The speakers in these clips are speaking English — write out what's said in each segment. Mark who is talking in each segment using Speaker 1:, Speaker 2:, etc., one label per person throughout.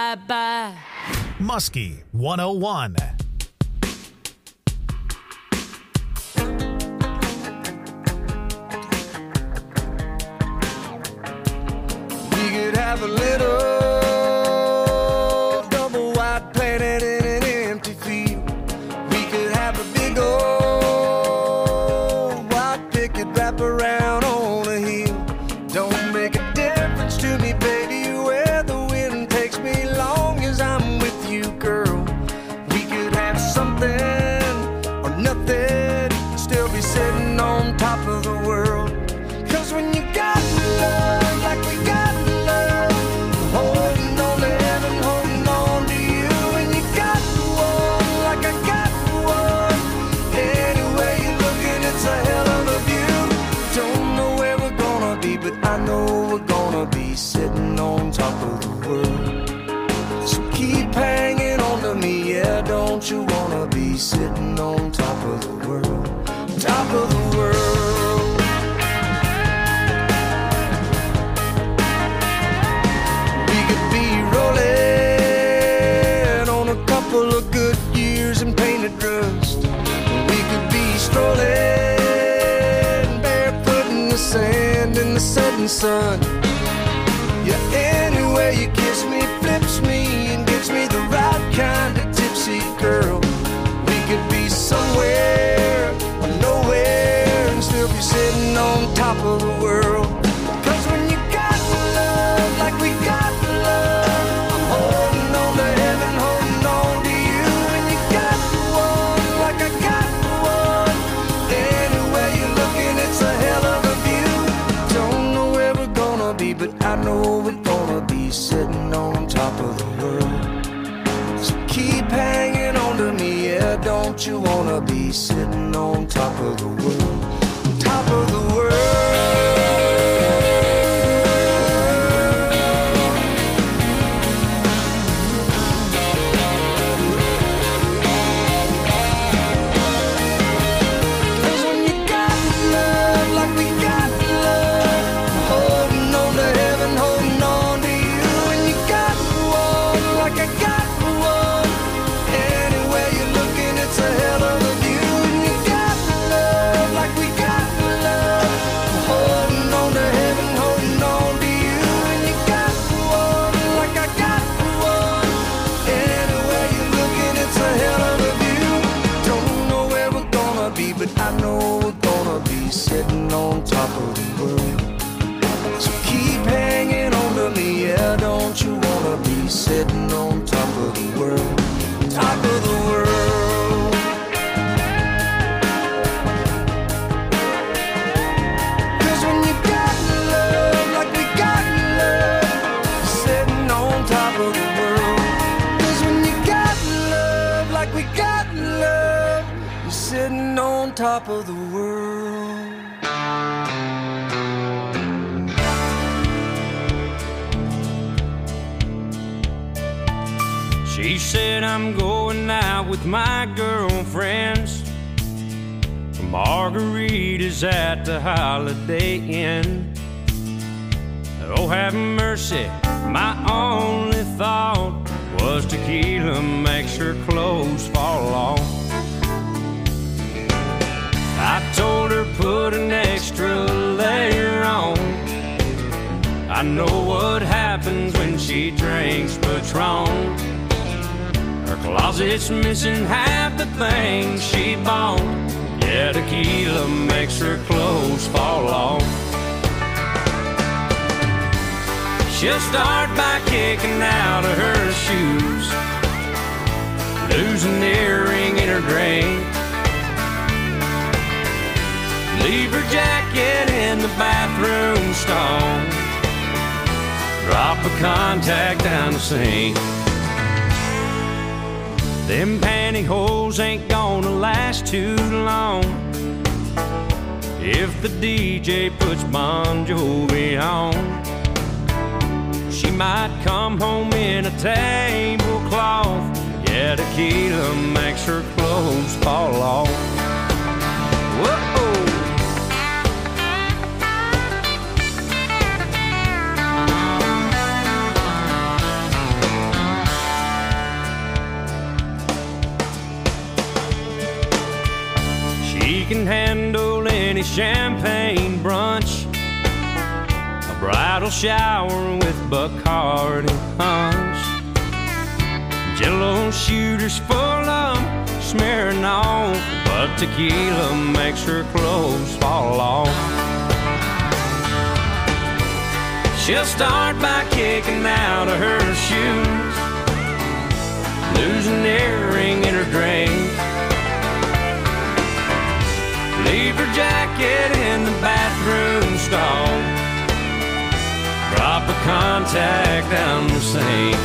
Speaker 1: bye-bye.
Speaker 2: Muskie 101.
Speaker 3: We could have a little double wide planet in an empty field. We could have a big old white picket wrap around on a hill. Don't make a difference to me, baby, where the wind takes me, long as I'm with you, girl. We could have something or nothing, still be sitting on top of the world. 'Cause when you got love like we got love, holding on to heaven, holding on to you. And you got one like I got one, anyway you're looking, it's a hell of a view. Don't know where we're gonna be, but I know we're gonna be sitting on top of the world. So keep hanging on to me, yeah, don't you wanna be sitting on top of the world, top of the world. We could be rolling on a couple of good years and painted rust. We could be strolling barefoot in the sand in the setting sun. Yeah, anyway you kiss me, flips me, and gives me the right kind of tipsy, girl. We could be somewhere or nowhere and still be sitting on top of the world. 'Cause when you got love like we got love, I'm holding on to heaven, holding on to you. And you got one like I got one, anyway you're looking, it's a hell of a view. Don't know where we're gonna be, but I know we're gonna be sitting on top of the world. So keep hanging on to me, yeah, don't you wanna be sitting on top of the world, top of the world. 'Cause when you got love like we got love, holding on to heaven, holding on to you. And you got one like I got one, anyway you're looking, it's a hell of a view. And you got love like we got love, holding on to heaven, holding on to you. And you got one like I got one, anyway you're looking, it's a hell of a view. Don't know where we're gonna be, but I know we're gonna be sitting on top of the world. So keep hanging on to me, yeah, don't you wanna be sitting on top of the world, top of the world. 'Cause when you got love like we got love, sitting on top of the world. 'Cause when you got love like we got love, you're sitting on top of the world.
Speaker 4: She said I'm going out with my girlfriends for margaritas at the Holiday Inn. Oh, have mercy, my only thought was tequila makes her clothes fall off. I told her put an extra layer on. I know what happens when she drinks Patron. Her closet's missing half the things she bought. Yeah, tequila makes her clothes fall off. She'll start by kicking out of her shoes, lose an earring in her drink, leave her jacket in the bathroom stall, drop a contact down the sink. Them pantyhose ain't gonna last too long if the DJ puts Bon Jovi on. She might come home in a tablecloth. Yeah, tequila makes her clothes fall off. Whoa. handle any champagne brunch, a bridal shower with Bacardi punch, Jello shooters full of smearing off, but tequila makes her clothes fall off. She'll start by kicking out of her shoes, lose an earring in her drink, leave her jacket in the bathroom stall, drop a contact down the sink.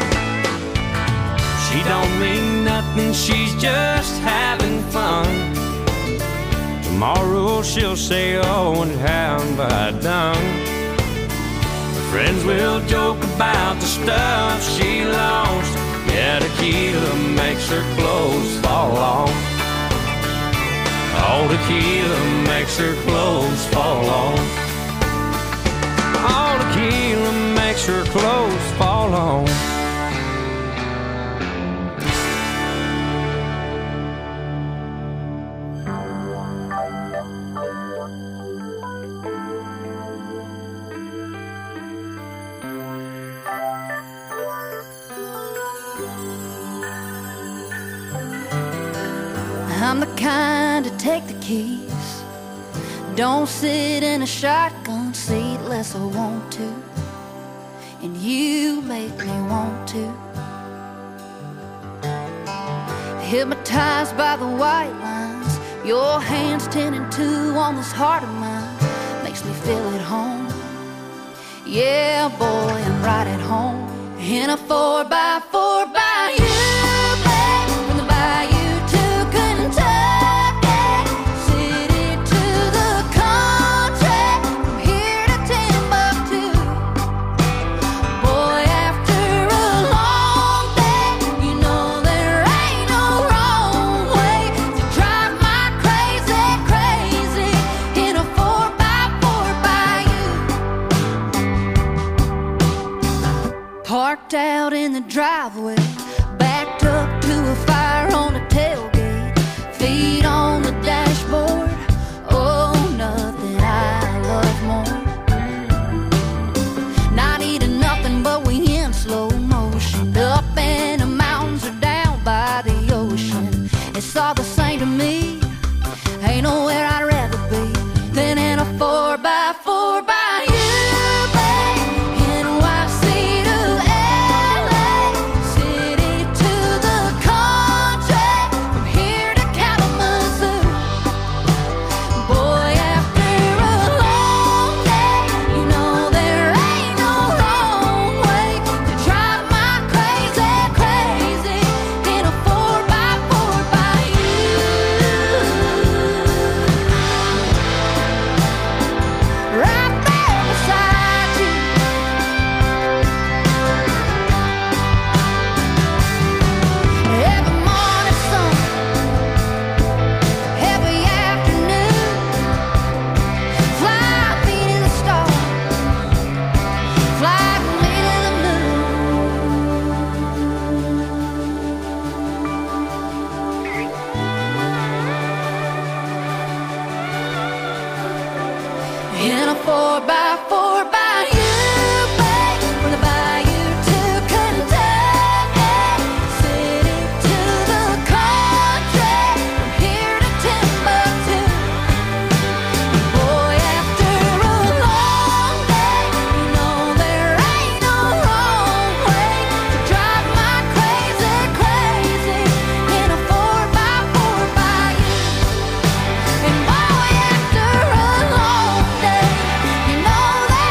Speaker 4: She don't mean nothing, she's just having fun. Tomorrow she'll say, oh, and how have I done? Friends will joke about the stuff she lost. Yeah, tequila makes her clothes fall off. Oh, tequila makes her clothes fall off. Oh, tequila makes her clothes fall off.
Speaker 1: I'm the kind to take the keys, don't sit in a shotgun seat unless I want to, and you make me want to. Hypnotized by the white lines, your hands 10 and 2 on this heart of mine, makes me feel at home. Yeah, boy, I'm right at home in a 4x4 by you. Parked out in the driveway, backed up to a fire on the tailgate, feet on the dashboard. Oh, nothing I love more. Not eating nothing, but we in slow motion, up in the mountains or down by the ocean. It's all the same to me, ain't nowhere I'd rather be than in a 4x4 by you. In a 4x4 by you, babe, from the bayou to Kentucky, city to the country, from here to Timbuktu. Boy, after a long day, you know there ain't no wrong way to drive my crazy, crazy in a 4x4 by you. And boy, after a long day, you know that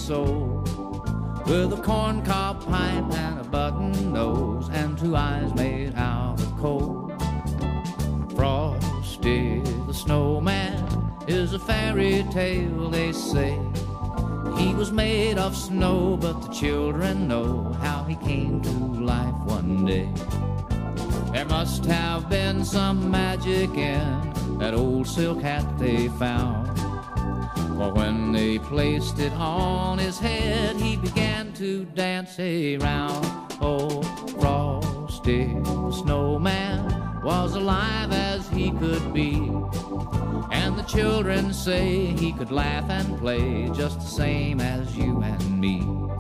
Speaker 5: soul, with a corncob pipe and a button nose and 2 eyes made out of coal. Frosty the Snowman is a fairy tale, they say. He was made of snow, but the children know how he came to life one day. There must have been some magic in that old silk hat they found, for when they placed it on his head, he began to dance around. Oh, Frosty the Snowman was alive as he could be, and the children say he could laugh and play just the same as you and me.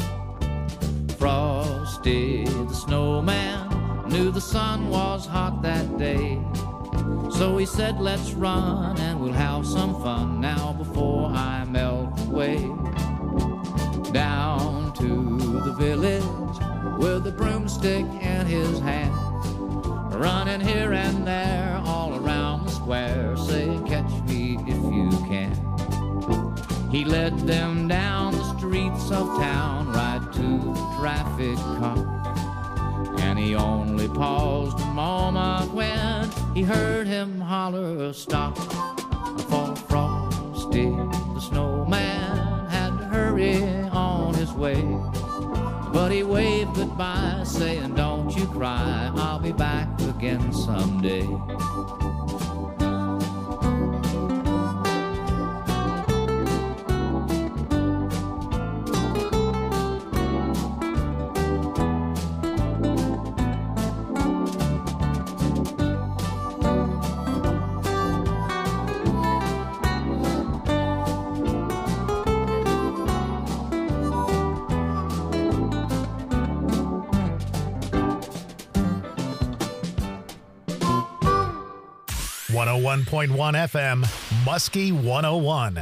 Speaker 5: Frosty the Snowman knew the sun was hot that day, so he said, let's run and we'll have some fun now before I melt away. Down to the village with a broomstick in his hand, running here and there all around the square, saying, catch me if you can. He led them down the streets of town, right to the traffic cop, and he only paused a moment when he heard him holler, stop. For Frosty the Snowman had to hurry on his way, but he waved goodbye, saying, don't you cry, I'll be back again someday.
Speaker 2: .1 FM, Muskie 101.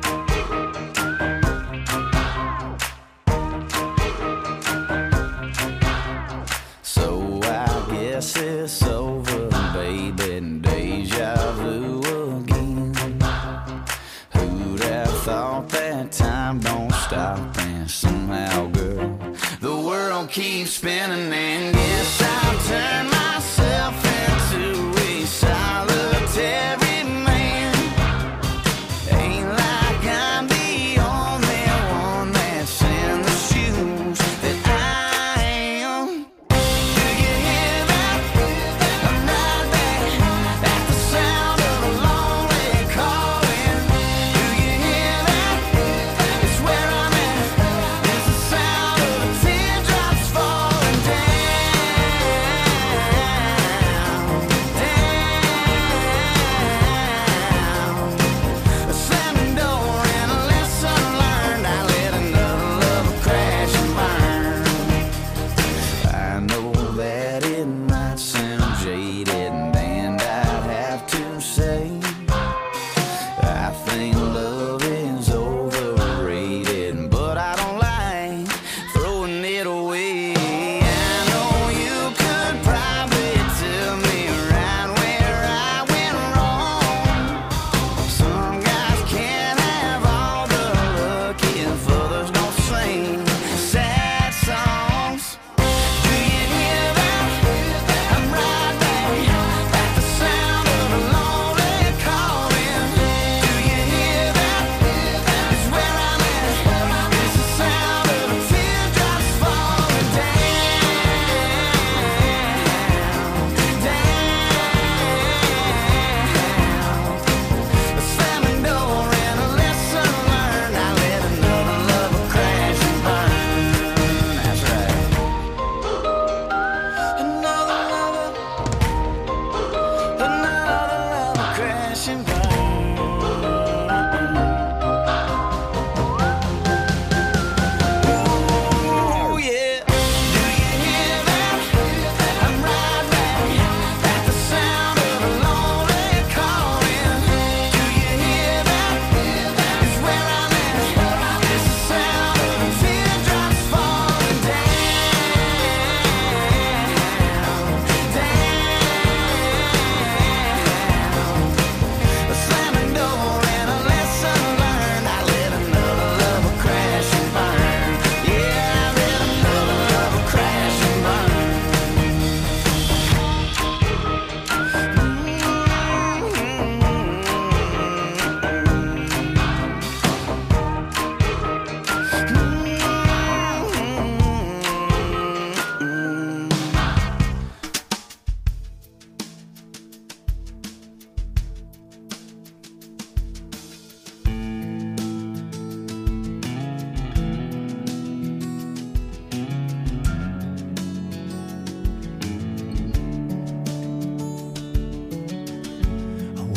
Speaker 6: So I guess it's over, baby, deja vu again. Who'd have thought that time don't stop, and somehow, girl, the world keeps spinning, and guess I'll turn myself into a solitary man. Ain't like I'm the only one that's in the shoes that I am. Do you hear that? I'm right back at the sound of a lonely calling. Do you hear that? It's where I'm at. It's the sound of the teardrops falling down.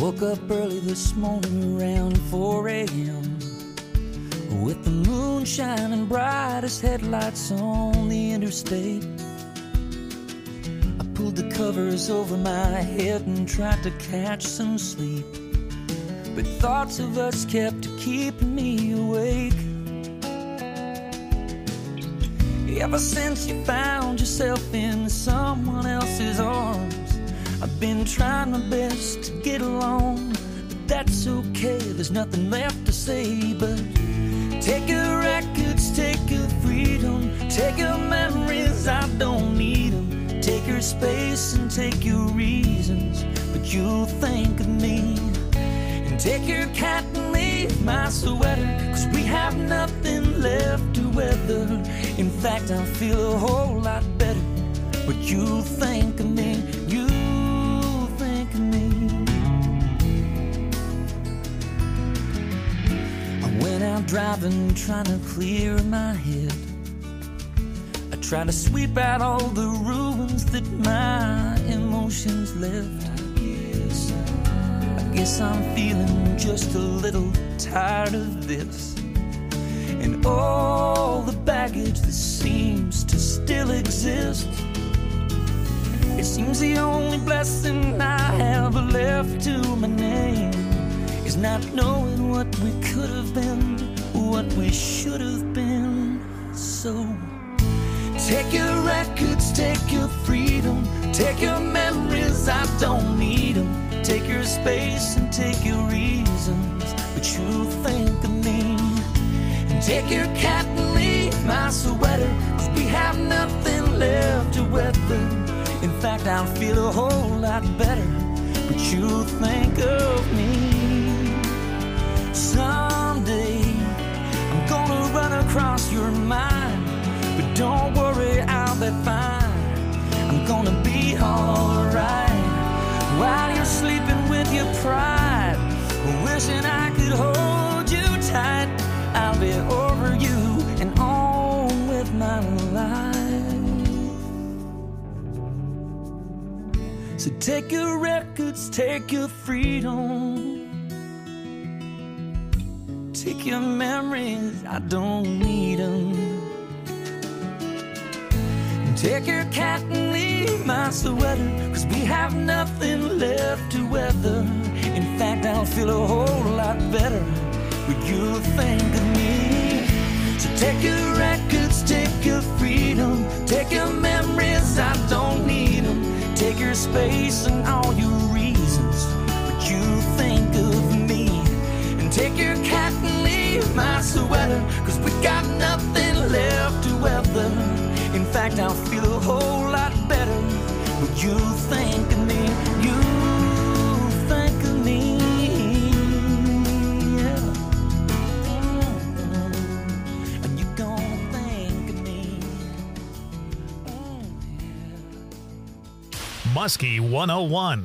Speaker 7: Woke up early this morning around 4 a.m. with the moon shining bright as headlights on the interstate. I pulled the covers over my head and tried to catch some sleep, but thoughts of us kept keeping me awake. Ever since you found yourself in someone else's arms, I've been trying my best to get along, but that's okay, there's nothing left to say but take your records, take your freedom, take your memories, I don't need them. Take your space and take your reasons, but you'll think of me. And take your cat and leave my sweater, 'cause we have nothing left to weather. In fact, I feel a whole lot better, but you'll think of me, you'll think of me. I went out driving, trying to clear my head. I tried to sweep out all the ruins that my emotions left. I guess I'm feeling just a little tired of this, and all the baggage that seems to still exist. It seems the only blessing I have left to my name is not knowing what we could have been, what we should have been. So take your records, take your freedom, take your memories, I don't need them. Take your space and take your reasons, but you'll think of me. And take your cat and leave my sweater, 'cause we have nothing left to weather. In fact, I'll feel a whole lot better, but you'll think of me. Someday I'm gonna run across your mind, but don't worry, I'll be fine. I'm gonna be alright while you're sleeping with your pride, wishing I could hold you tight. I'll be over you and on with my life. So take your records, take your freedom, take your memories, I don't need them. Take your cat and leave my sweater, 'cause we have nothing left to weather. In fact, I'll feel a whole lot better when you think of me. So take your records, take your freedom, take your memories, I don't need them. Take your space and all your reasons, but you think of me. And take your cat and leave my sweater, 'cause we got nothing left to weather. In fact, I'll feel a whole lot better when you think of me, you think of me, yeah. And you gon' think of me, yeah.
Speaker 2: Muskie 101.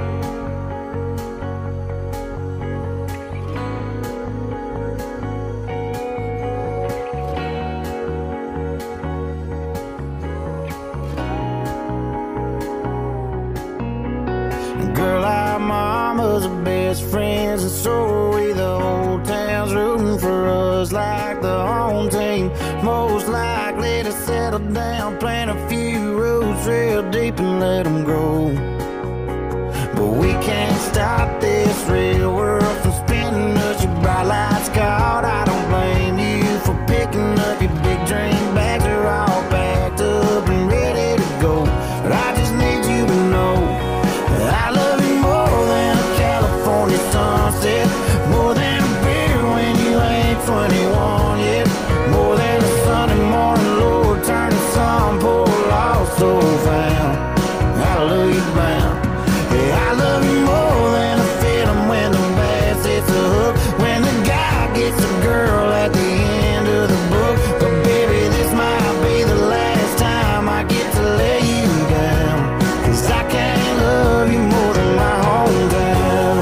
Speaker 8: Friends, and so are we. The whole town's rooting for us like the home team. Most likely to settle down, plant a few roots real deep and let them grow. But we can't stop this real world from spinning us. Your bright lights caught, I don't blame you for picking up your big dream bags. Are all packed up and ready to go. But I just need you to know that I love you more than a California sunset, more than a beer when you ain't 21 yet, more than a Sunday morning, Lord, turn the sun, poor lost soul found. Hallelujah bound. Yeah, I love you more than a feeling when the bass hits a hook, when the guy gets a girl at the end of the book. But baby, this might be the last time I get to lay you down, 'cause I can't love you more than my hometown.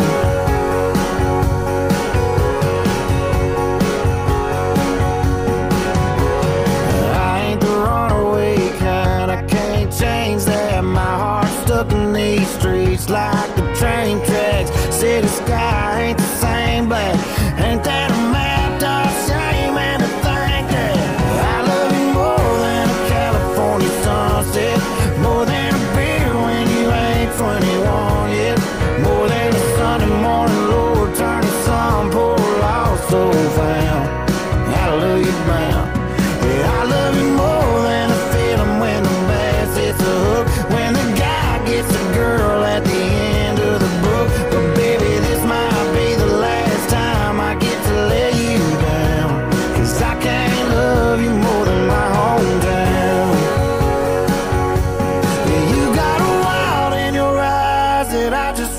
Speaker 8: I ain't the runaway kind, I can't change that. My heart's stuck in these streets like the train tracks. City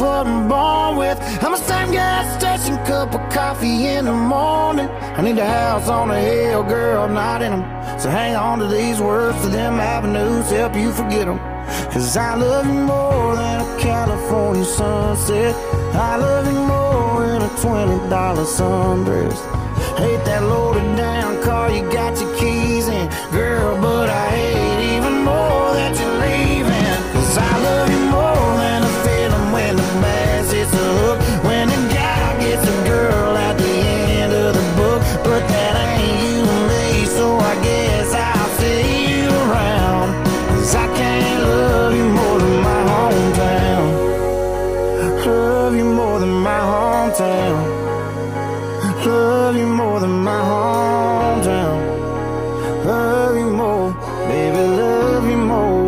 Speaker 8: what I'm born with. I'm a same gas station, cup of coffee in the morning. I need a house on a hill, girl, not in them. So hang on to these words, to them avenues, help you forget them. Cause I love you more than a California sunset. I love you more than a $20 sundress. Hate that loaded down car you got your keys in, girl, but I hate even more that you're leaving. Cause I love you more than a feeling when the bass hits the hook, when the guy gets a girl at the end of the book. But that ain't you and me, so I guess I'll see you around. Cause I can't love you more than my hometown. Love you more than my hometown. Love you more than my hometown. Love you more, baby, love you more.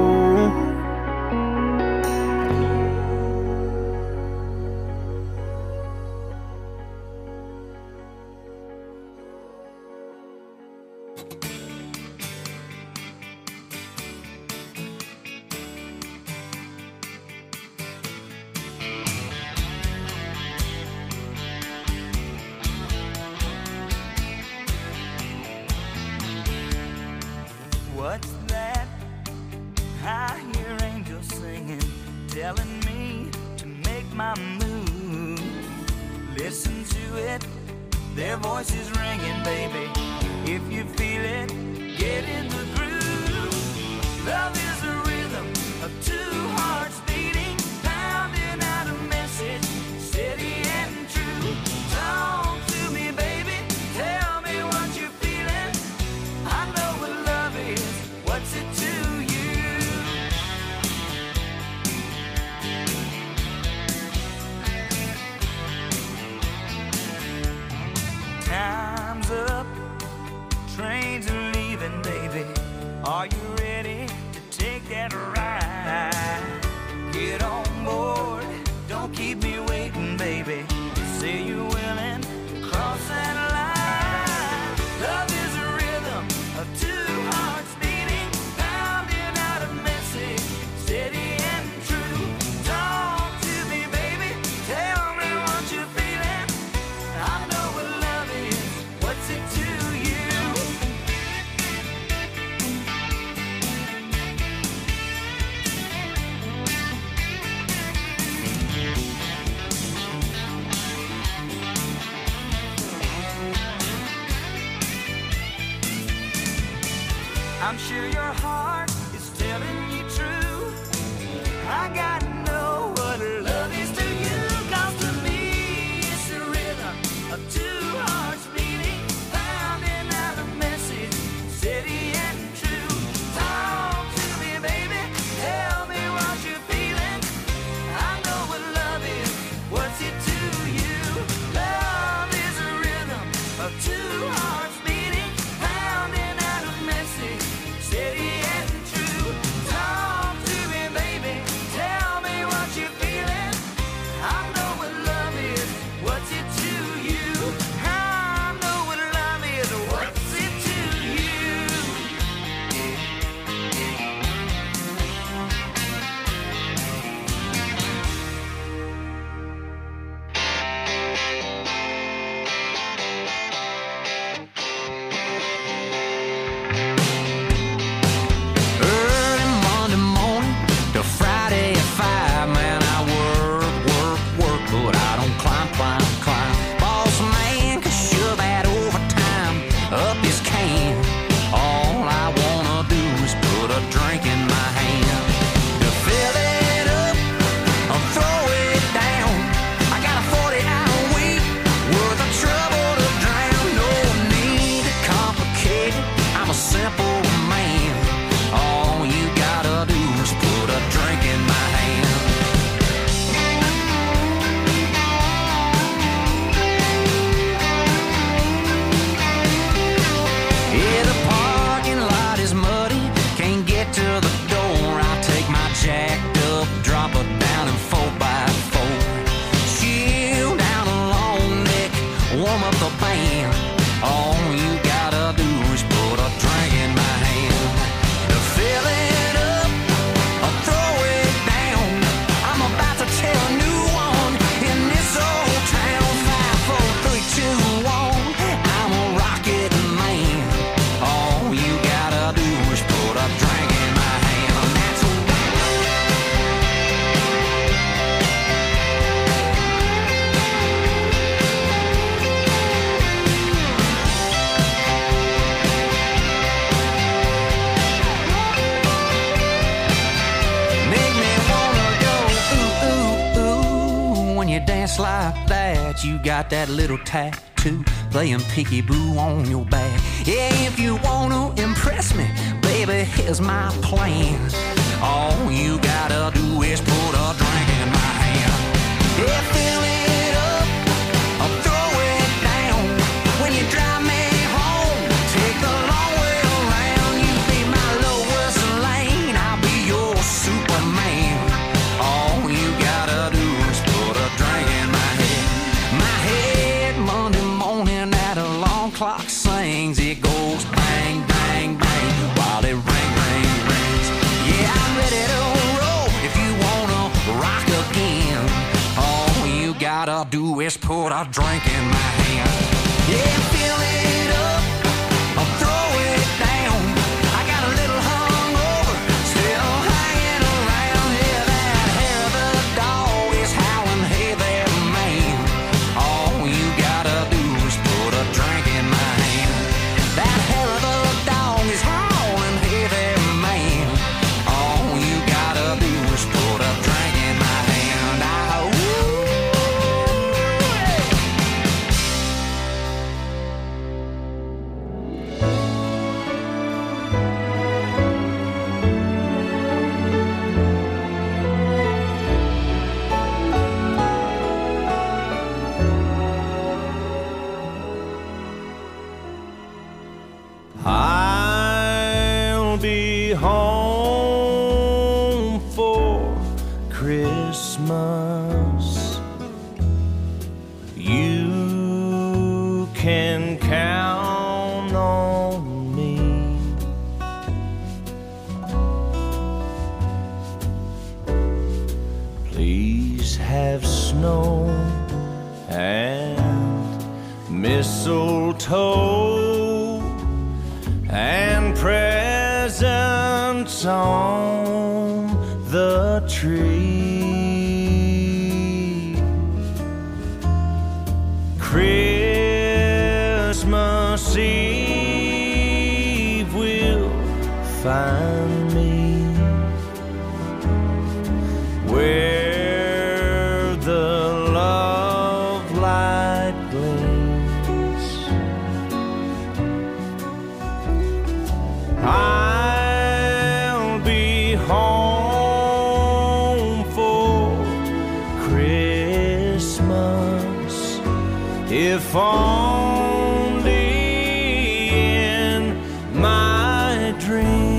Speaker 7: What's that? I hear angels singing, telling me to make my move. Listen to it, their voices ringing, baby. If you feel it, get in the groove. Love is a rhythm of two hearts beating, pounding out a message, steady and true. Talk to me, baby, tell me what you're feeling. I know what love is, what's it to you? Time's up, trains are leaving, baby. Are you ready to take that ride? Get on board, don't keep me waiting, baby. Say you're willing to cross that line. Love is a rhythm of two hearts beating, pounding out a message, steady and true. Talk to me, baby, tell me what you're feeling. I know what love is, what's it to you? I'm sure your heart is telling you true. I gotta know what love is to you. 'Cause to me it's a rhythm of two hearts beating, pounding out a message, steady and true. Talk to me, baby, tell me what you're feeling. I know what love is, what's it to you? Love is a rhythm of two hearts beating, pounding out a message, steady and
Speaker 9: you dance like that, you got that little tattoo playing peekaboo on your back. Yeah, if you wanna impress me, baby, here's my plan. All you gotta do is put a drink in my hand. Yeah, fill it up, I'll throw it down. When you drive me home, take the long way around. You be my Lois Lane, I'll be your Superman. All you gotta do is put a drink in my head. My head Monday morning at alarm clock sings. It goes bang, bang, bang while it rings. Yeah, I'm ready to roll if you wanna rock again. All you gotta do is put a drink in my hand. Yeah, fill it up, I'll throw it down. I got a little hungover, still hanging around. Yeah, that hair of the dog is howling, hey there, man. All you gotta do is put a drink in my hand. That hair of the dog is howling, hey there, man. All you gotta do is put a drink in my hand.
Speaker 3: I'll be home for Christmas. You can count on me. Please have snow and mistletoe and presents on the tree. Christmas Eve will find me where the love light gleams. I'll be home for Christmas, if only in my dreams.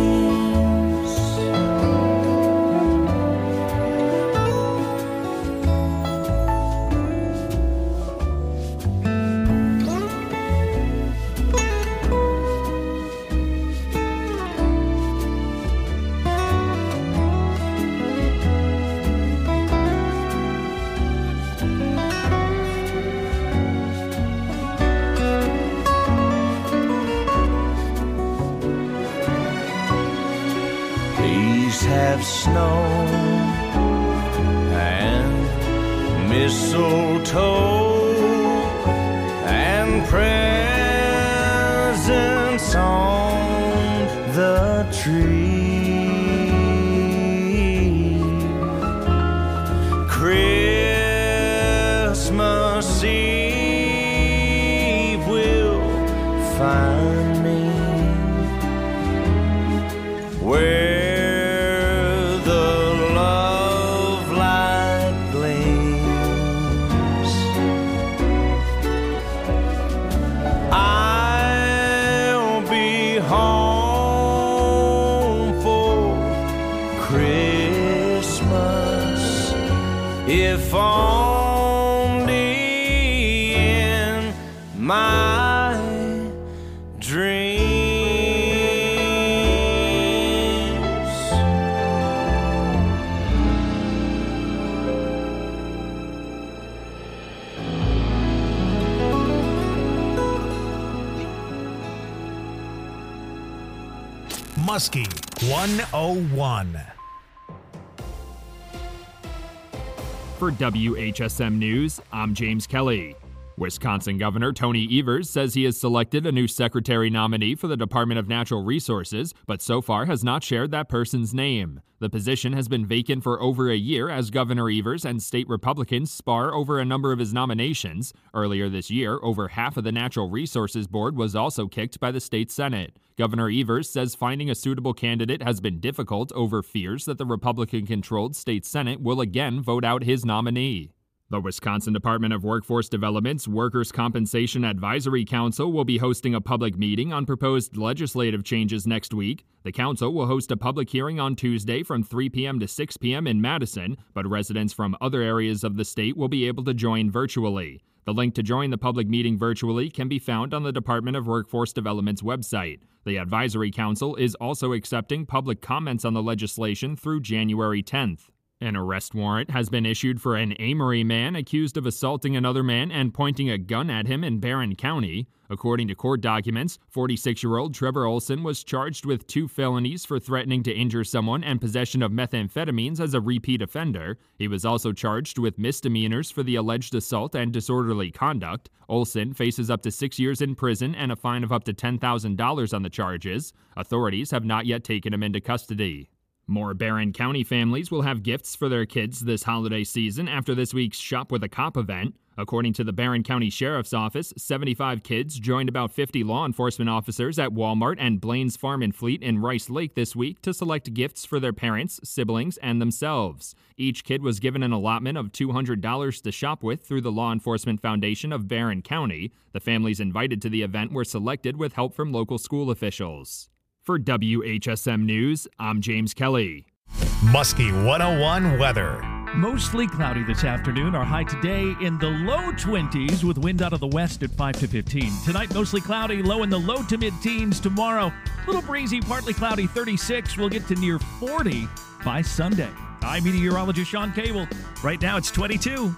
Speaker 3: Please have snow and mistletoe and presents on the tree. Christmas Eve will find me where if only in my dreams.
Speaker 2: Muskie 101.
Speaker 10: For WHSM News, I'm James Kelly. Wisconsin Governor Tony Evers says he has selected a new secretary nominee for the Department of Natural Resources, but so far has not shared that person's name. The position has been vacant for over a year as Governor Evers and state Republicans spar over a number of his nominations. Earlier this year, over half of the Natural Resources Board was also kicked by the state Senate. Governor Evers says finding a suitable candidate has been difficult over fears that the Republican-controlled state Senate will again vote out his nominee. The Wisconsin Department of Workforce Development's Workers' Compensation Advisory Council will be hosting a public meeting on proposed legislative changes next week. The council will host a public hearing on Tuesday from 3 p.m. to 6 p.m. in Madison, but residents from other areas of the state will be able to join virtually. The link to join the public meeting virtually can be found on the Department of Workforce Development's website. The Advisory Council is also accepting public comments on the legislation through January 10th. An arrest warrant has been issued for an Amory man accused of assaulting another man and pointing a gun at him in Barron County. According to court documents, 46-year-old Trevor Olson was charged with 2 felonies for threatening to injure someone and possession of methamphetamines as a repeat offender. He was also charged with misdemeanors for the alleged assault and disorderly conduct. Olson faces up to 6 years in prison and a fine of up to $10,000 on the charges. Authorities have not yet taken him into custody. More Barron County families will have gifts for their kids this holiday season after this week's Shop with a Cop event. According to the Barron County Sheriff's Office, 75 kids joined about 50 law enforcement officers at Walmart and Blaine's Farm and Fleet in Rice Lake this week to select gifts for their parents, siblings, and themselves. Each kid was given an allotment of $200 to shop with through the Law Enforcement Foundation of Barron County. The families invited to the event were selected with help from local school officials. For WHSM News, I'm James Kelly.
Speaker 2: Muskie 101 weather.
Speaker 11: Mostly cloudy this afternoon. Our high today in the low 20s with wind out of the west at 5 to 15. Tonight, mostly cloudy, low in the low to mid-teens. Tomorrow, little breezy, partly cloudy, 36. We'll get to near 40 by Sunday. I'm meteorologist Sean Cable. Right now, it's 22.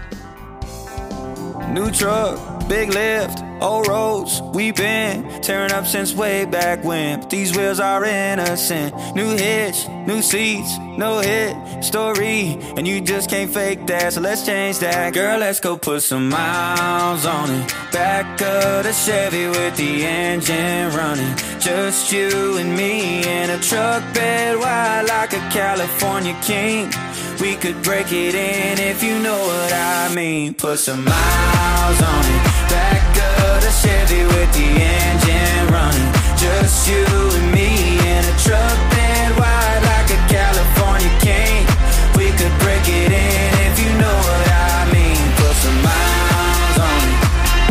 Speaker 12: New truck, big lift, old roads, we been tearing up since way back when. But these wheels are innocent. New hitch, new seats, no hit story, and you just can't fake that, so let's change that. Girl, let's go put some miles on it. Back of the Chevy with the engine running. Just you and me in a truck bed wide like a California king. We could break it in if you know what I mean. Put some miles on it. Back of the Chevy with the engine running. Just you and me in a truck bed wide like a California king. We could break it in if you know what I mean. Put some miles on it.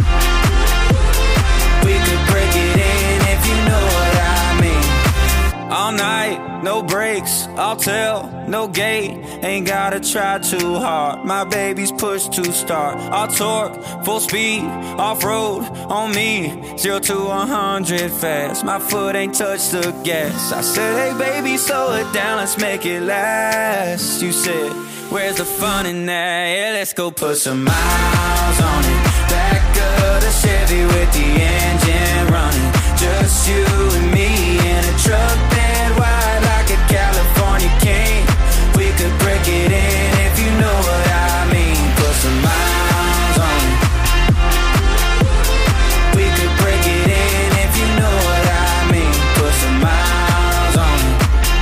Speaker 12: We could break it in if you know what I mean. All night, no brakes, I'll tell, no gate. Ain't gotta try too hard. My baby's push to start. I'll torque, full speed, off-road on me. 0 to 100 fast. My foot ain't touched the gas. I said, hey baby, slow it down, let's make it last. You said, where's the fun in that? Yeah, let's go put some miles on it. Back of the Chevy with the engine running. Just you and me in a truck bed wide like a California king. We could break it in if you know what I mean. Put some miles on it. We could break it in if you know what I mean. Put some miles on it.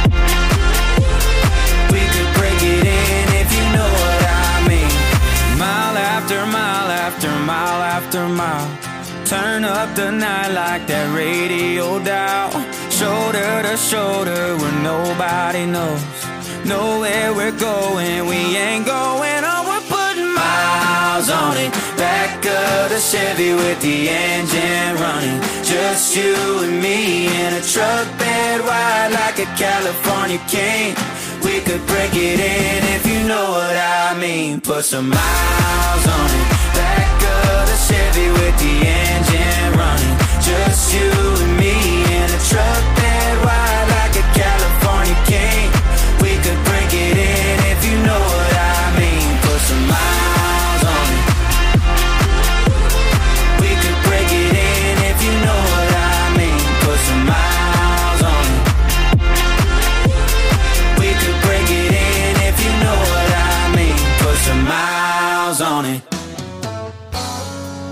Speaker 12: We could break it in if you know what I mean. Mile after mile after mile after mile. Turn up the night like that radio dial. Shoulder to shoulder where nobody knows. Know where we're going, we ain't going on. We're putting miles on it. Back of the Chevy with the engine running. Just you and me in a truck bed wide like a California king. We could break it in if you know what I mean. Put some miles on it. Back of the Chevy with the engine running. Just you and me in a truck bed wide like a California king. We could break it in if you know what I mean. Put some miles on it. We could break it in if you know what I mean. Put some miles on it. We could break it in if you know what I mean. Put some miles on it.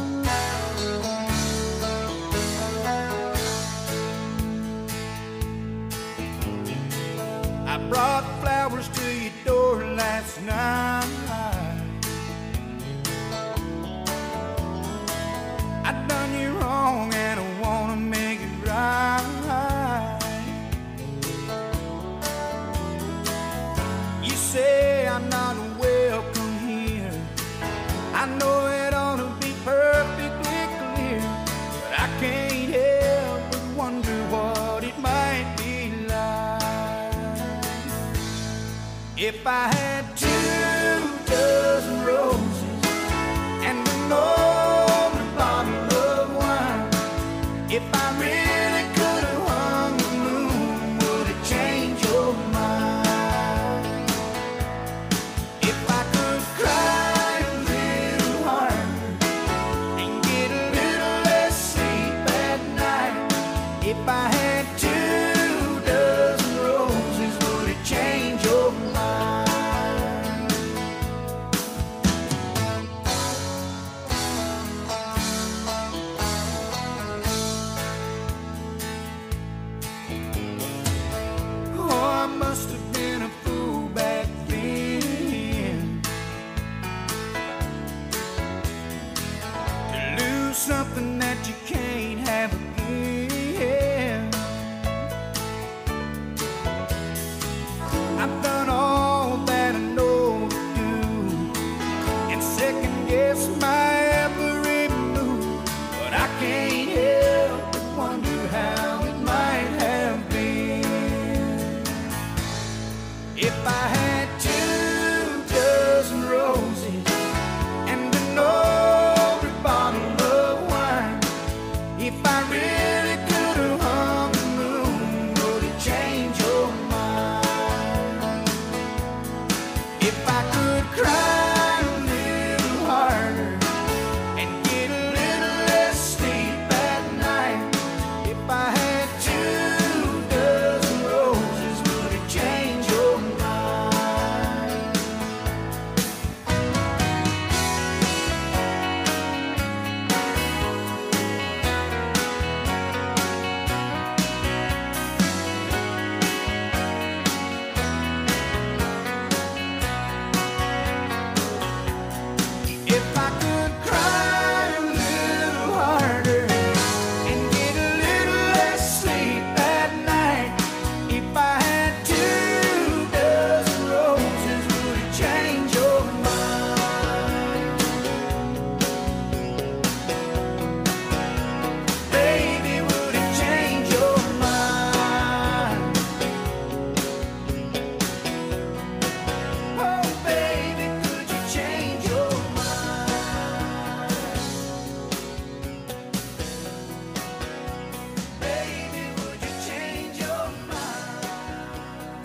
Speaker 3: I brought flowers to your door last night. I done you wrong and I wanna make it right. You say I'm not welcome here. I know it ought to be perfectly clear, but I can't help but wonder what it might be like if I had 2 dozen roses and an old bottle of wine. If I really could have hung the moon, would it change your mind? If I could cry a little harder and get a little less sleep at night. If I had 2 dozen roses, would it change your mind? Oh, I must have been a fool back then to lose something that you can't have again. I've done all that I know to do and second guess my every move, but I can't help but wonder how it might have been if I had 2 dozen roses and an old bottle of wine. If I really could have hung the moon, would it change your mind? If I could cry a little harder and get a little less sleep at night. If I had 2 dozen roses, would it change your mind? If I could cry a little harder and get a little less sleep at night. If I had 2 dozen roses, would it change your mind? Baby, would it change your mind? Oh, baby, could you change your mind? Baby, would you change your mind?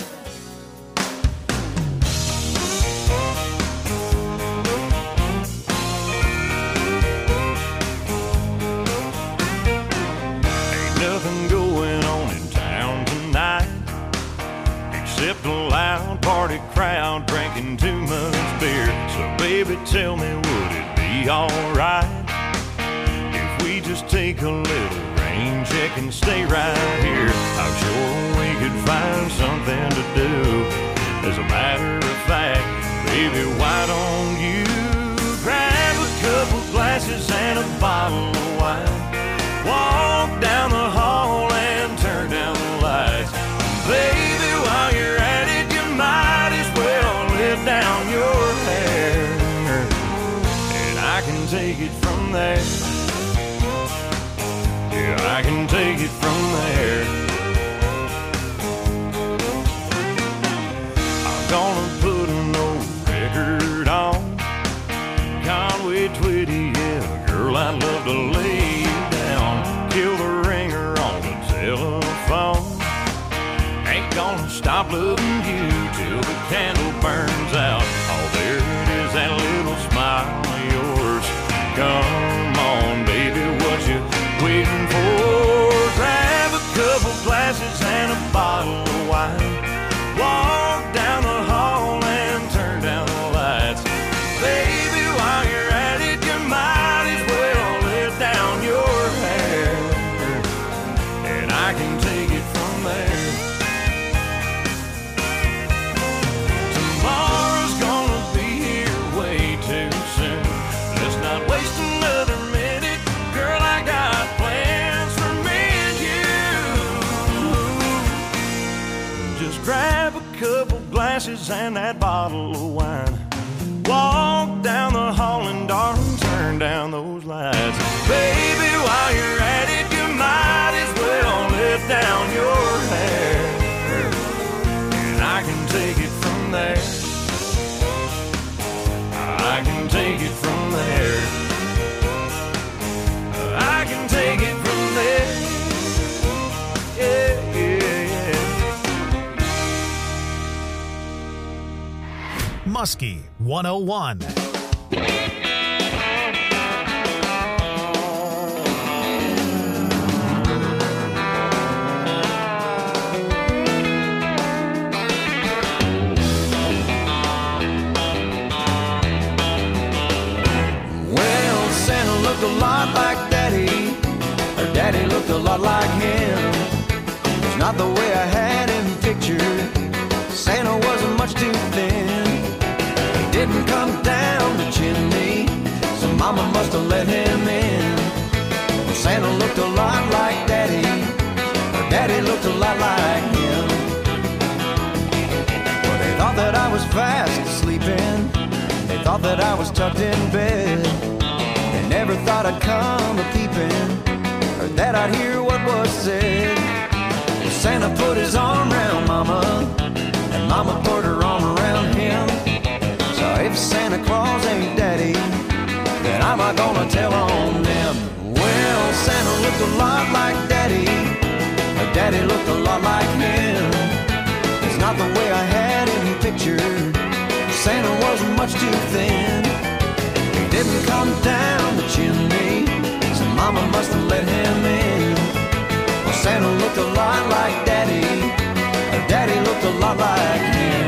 Speaker 13: Ain't nothing going on in town tonight except a loud party crowd drinking too much beer. So baby, tell me, would it be alright if we just take a little rain check and stay right here? I'm sure we could find something to do. As a matter of fact, baby, why don't you grab a couple glasses and a bottle of wine? Walk down the hall and turn down the lights. Baby, while you're at it, you might as well let down your hair, and I can take it from there. Yeah, I can take it from there. I'm gonna put an old record on Conway Twitty, yeah, girl, I'd love to lay you down. Kill the ringer on the telephone. Ain't gonna stop loving you till the candle burns out. Oh, there it is, that little smile of yours. Come on, baby, what you waiting for? Grab a couple glasses and a bottle of wine. Walk down the hall and turn down the lights. Baby, while you're at it, you might as well let down your hair, and I can take it from there. glasses and that bottle of wine. Walk down the hall and darling, turn down those lights. Baby, while you're at it, you might as well let down your hair, and I can take it from there. I can take it from there. I can take it from there. Yeah, yeah, yeah.
Speaker 2: Muskie 101.
Speaker 3: A lot like Daddy, or Daddy looked a lot like him. It's not the way I had him pictured. Santa wasn't much too thin. He didn't come down the chimney, so Mama must have let him in. Well, Santa looked a lot like Daddy, or Daddy looked a lot like him. Well, they thought that I was fast sleeping. They thought that I was tucked in bed. Never thought I'd come a-peeping, or that I'd hear what was said. Well, Santa put his arm around Mama, and Mama put her arm around him. So if Santa Claus ain't Daddy, then I'm not gonna tell on them. Well, Santa looked a lot like Daddy, but Daddy looked a lot like him. It's not the way I had him pictured. Santa wasn't much too thin. Didn't come down the chimney, so Mama must have let him in. Well, Santa looked a lot like Daddy, or Daddy looked a lot like him.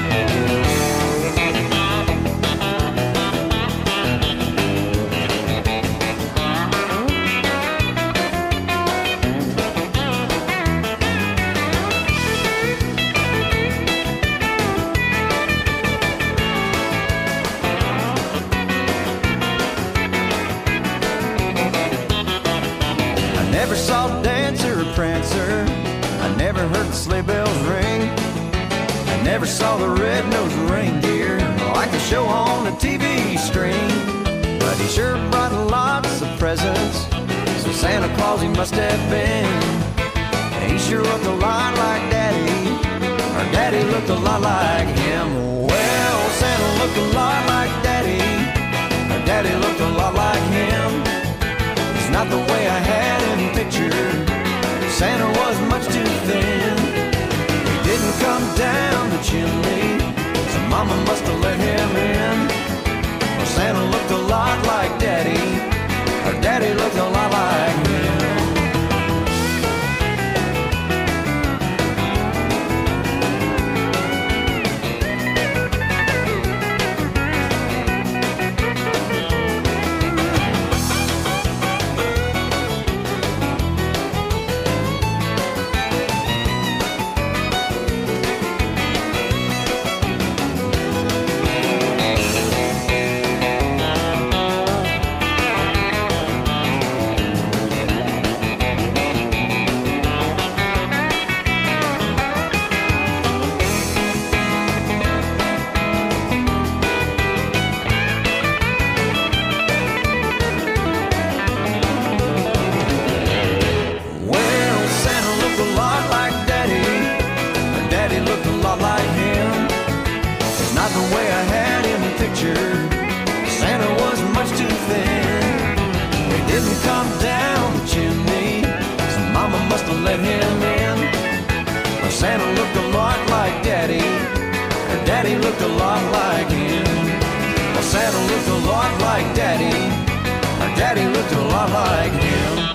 Speaker 3: Never saw Dancer or Prancer, I never heard the sleigh bells ring. I never saw the red-nosed reindeer like the show on the TV screen. But he sure brought lots of presents, so Santa Claus he must have been. He sure looked a lot like Daddy, or Daddy looked a lot like him. Well, Santa looked a lot like Daddy, or Daddy looked a lot like him. It's not the way I had him pictured. Santa was much too thin. He didn't come down the chimney, so Mama must have let him in. Well, Santa looked a lot like Daddy, or Daddy looked a lot like him. Let him in. Well, Santa looked a lot like Daddy, and Daddy looked a lot like him. Well, Santa looked a lot like Daddy, and Daddy looked a lot like him.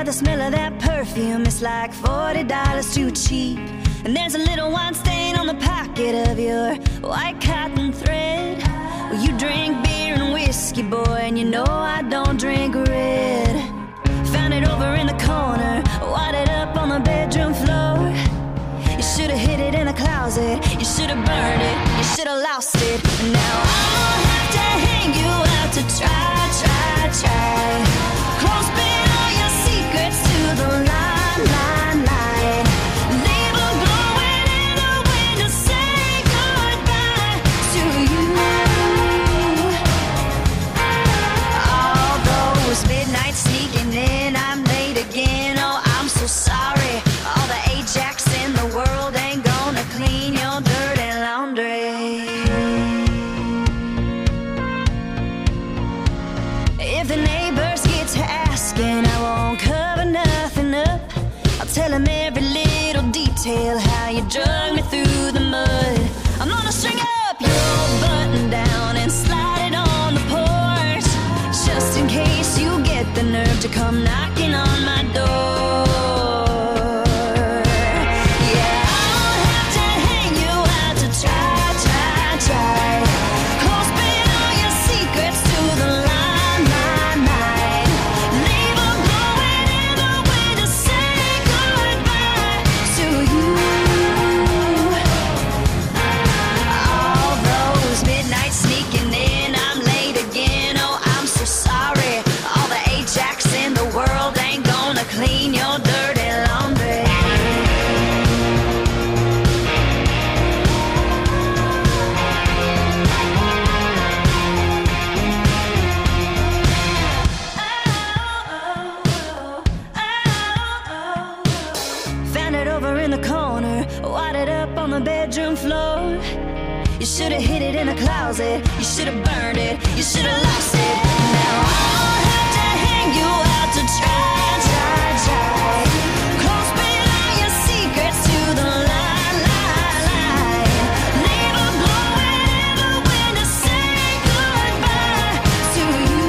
Speaker 14: the smell of that perfume. It's like $40 too cheap. And there's a little wine stain on the pocket of your white cotton thread. Well, you drink beer and whiskey, boy, and you know I don't drink red. Found it over in the corner, wadded up on the bedroom floor. You should've hid it in a closet, you should've burned it, you should've lost it. And now I'll have to hang you out to try. Close bid all your secrets to the line. Leave a glowing in the wind to say goodbye to you. All those midnights sneaking in, I'm late again. Oh, I'm so sorry. All the Ajax in the world ain't gonna clean your dirty laundry. If the neighbors get to asking, I won't cover nothing up. I'll tell them every little detail, how you drug me through the mud. I'm gonna string up your button down and slide it on the porch, just in case you get the nerve to come knocking on my door. Yeah, I'll have to hang you out to try. Close bid all your secrets to the line. Leave a glowing in the wind to say goodbye to you. All those midnights sneaking in, I'm late again. Oh, I'm so sorry. All the Ajax in the world ain't gonna clean your dirty laundry. Found it over in the corner, wadded up on the bedroom floor. You should've hid it in a closet, you should've burned it, you should've lost it. Now I'll have to hang you out to try. Close bid all your secrets to the line. Leave a glowing in the wind to say goodbye to you.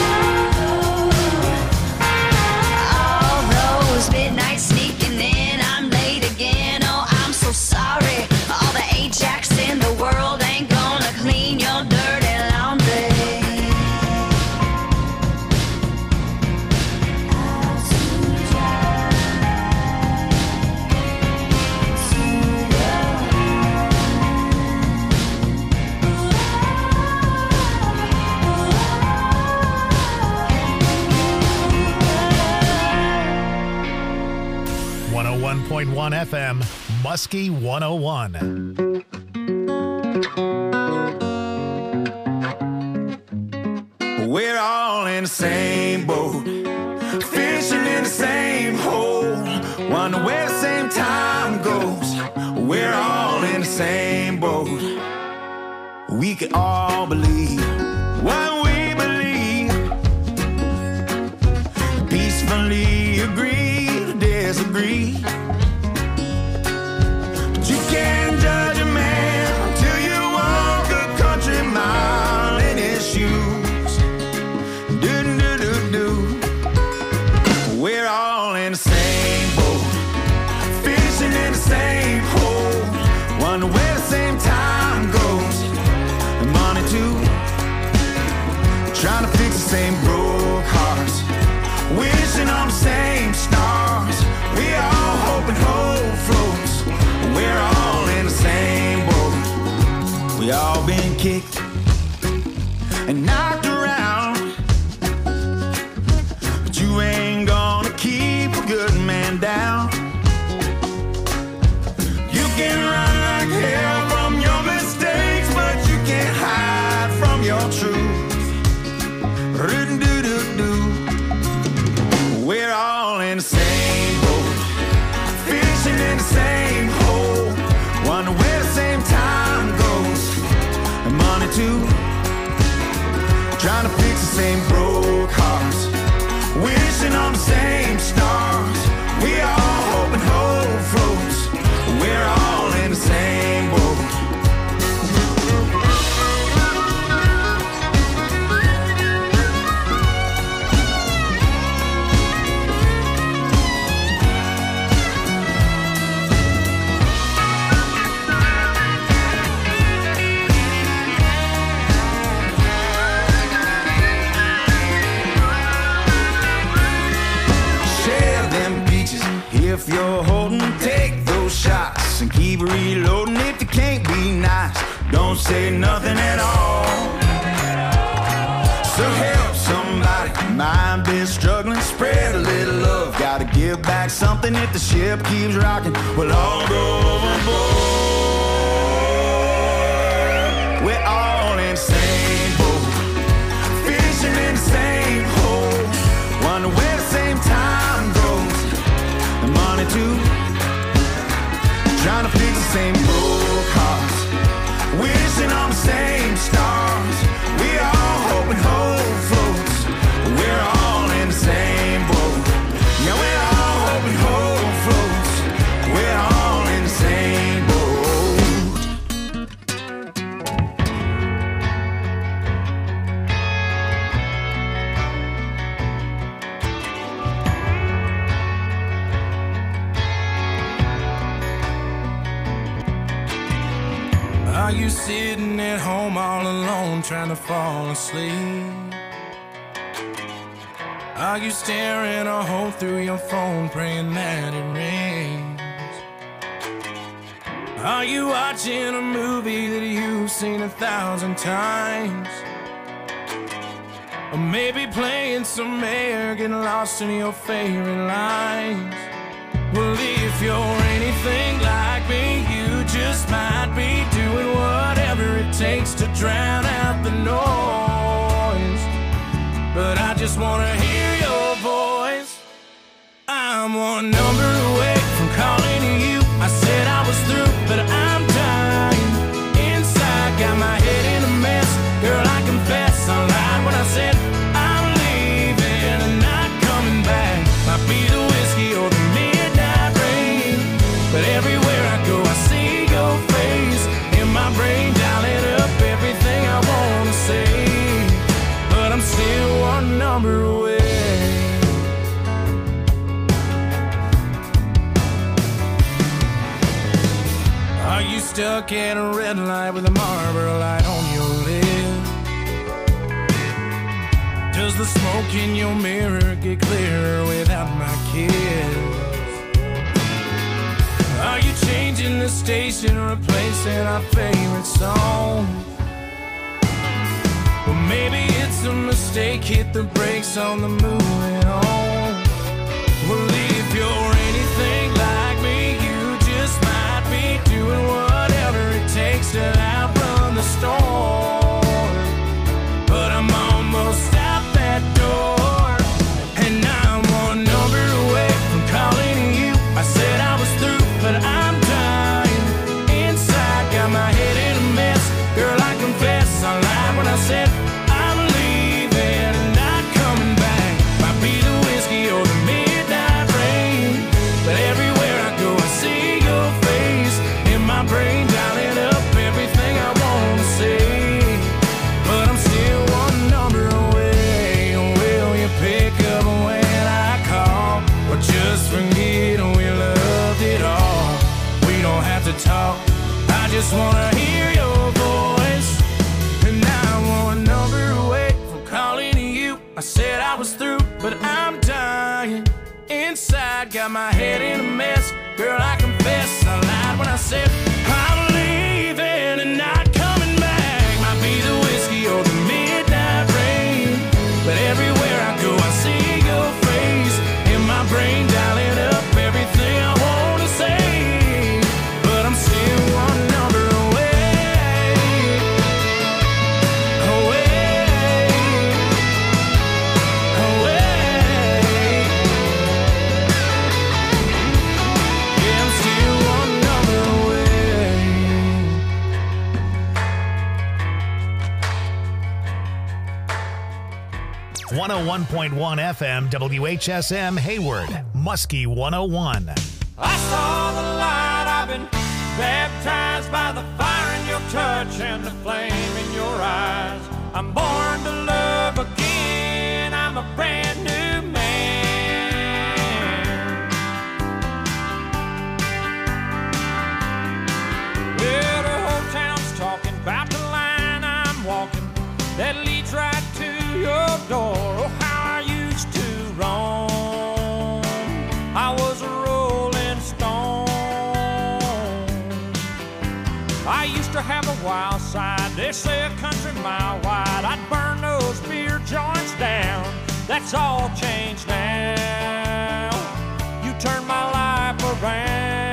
Speaker 14: All those midnights sneaking in, I'm late again. Oh, I'm so sorry. All the Ajax in the world ain't gonna clean your dirty laundry.
Speaker 2: .1 FM, Muskie 101.
Speaker 3: We're all in the same boat, fishing in the same hole, wonder where the same time goes. We're all in the same boat. We can all believe what we believe, peacefully agree to disagree. But you can't judge a man till you walk a country mile in his shoes. We're all in the same boat, fishing in the same hole, wonder where the same time goes. And money too, trying to fix the same broke hearts, wishing on the same stars. We all hope and hope floats. We're all in the same boat. We all been kicked and knocked around, but you ain't gonna keep a good man down. You can run like hell from your mistakes, but you can't hide from your truth. We're all in the same boat, fishing in the same hole, wonder where the same time goes. And money too,
Speaker 12: keep reloading. If you can't be nice, don't say nothing at all. So help somebody, mind been struggling, spread a little love. Gotta give back something if the ship keeps rocking. We'll all go overboard. We're all in the same boat, fishing in the same hole. Wonder where the same time goes. The money too, trying to fix the same broke hearts, wishing on the same stars. We all hoping hope floats. We're all in the same boat. Yeah, we're all hoping hope floats. We're all in the same boat.
Speaker 15: Are you sitting at home all alone trying to fall asleep? Are you staring a hole through your phone praying that it rains? Are you watching a movie that you've seen 1,000 times? Or maybe playing some air, getting lost in your favorite lines? Well, if you're anything like me, you just might be doing whatever it takes to drown out the noise. But I just wanna hear your voice. I'm one number away from calling you. I said I was through, but I'm dying inside. Got my head in a mess. Girl, I confess I lied when I said I'm leaving and not coming back. Might be the whiskey or the midnight rain, but everywhere I go I see your face in my brain, dialing up everything I wanna say. But I'm still one number away. Are you stuck at a red light with a Marlboro light on your lip? Does the smoke in your mirror get clearer without my kiss? Are you changing the station, replacing our favorite song? Well, maybe it's a mistake, hit the brakes on the moving on. Well, if you're anything like me, you just might be doing whatever it takes to outrun the storm. But I'm almost out that door, and I'm one number away from calling you. I said I was through, but I'm dying inside. Got my head in a mess. Girl, I confess I lied when I said I'm leaving and not coming back. Might be the whiskey or the midnight rain, but everywhere I go I see your face in my brain, dialing up everything I wanna say. But I'm still one number away. Will you pick up when I call, or just forget we loved it all? We don't have to talk, I just wanna hear your voice. And I'm one number away from calling you. I said I was through, but I'm dying inside. Got my head in a mess. Girl, I confess I lied when I said I'm leaving and not coming back. Might be the whiskey or the midnight rain, but everywhere I go I see your face in my brain, dialing up everything I wanna say. But I'm still one number away, away, away. Yeah, I'm still one number away.
Speaker 2: 101.1 FM WHSM Hayward, Muskie 101.
Speaker 4: I saw the light, I've been baptized by the fire in your touch and the flame in your eyes. I'm born to love again, I'm a brand new man. Well, the whole town's talking about the line I'm walking that leads right to your door. Oh, how I used to roam, I was a rolling stone.
Speaker 16: I used to have a wild side, they say a country mile wide. I'd burn those beer joints down, that's all changed now. You turned my life around.